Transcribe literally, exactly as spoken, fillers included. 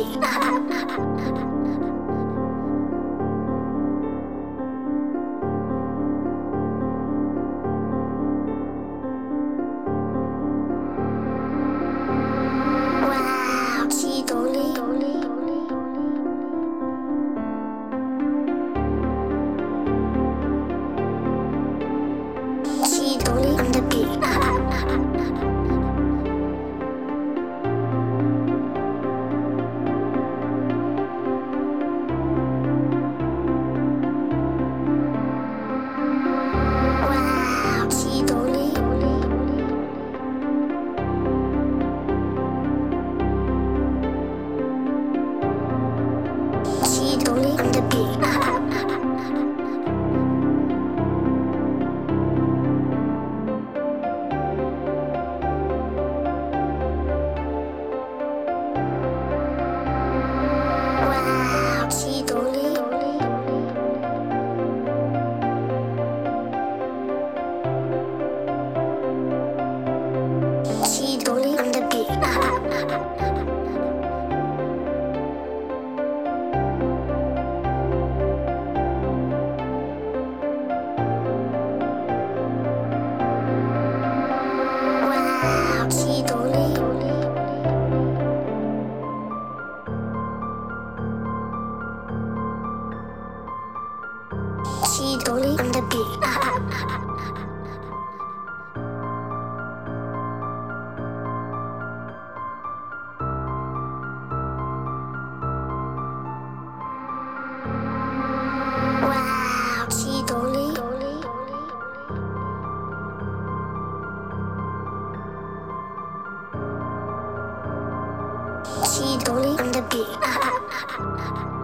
哇，气动力。气动力 on the beat。哇，气动力。气动力 on the beat。哇，气动力。气动力 on the beat。哇，气动力。气动力 on the beat。哇，气动力。气动力 on the beat。